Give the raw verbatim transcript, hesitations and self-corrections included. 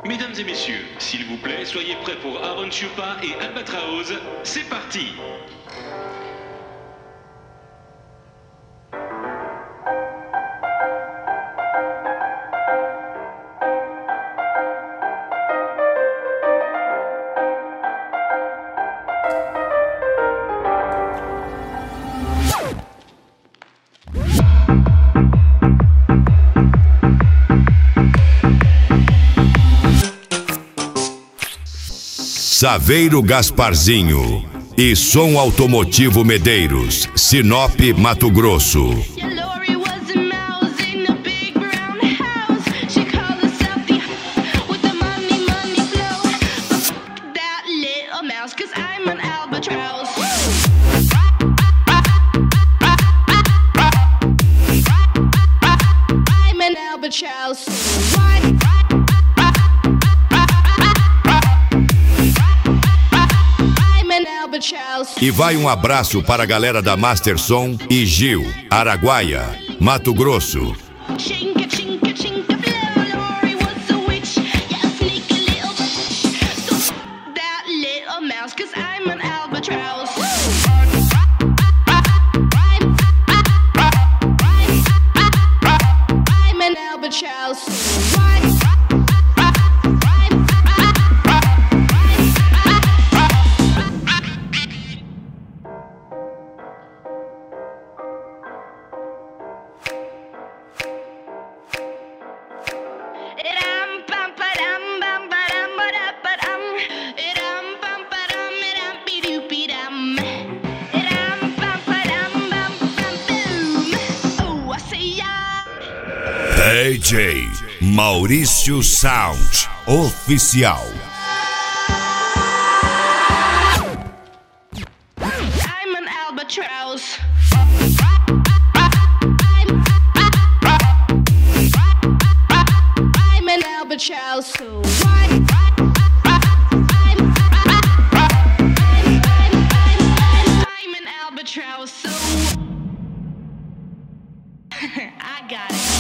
Mesdames et messieurs, s'il vous plaît, soyez prêts pour Aaron Chupa et Albatraoz. C'est parti! Saveiro Gasparzinho e Som Automotivo Medeiros, Sinop, Mato Grosso. E vai um abraço para a galera da Master Som e Gil, Araguaia, Mato Grosso. D J Maurício Sound Oficial. I'm an albatross. I'm an albatross. I'm an albatross. I got it.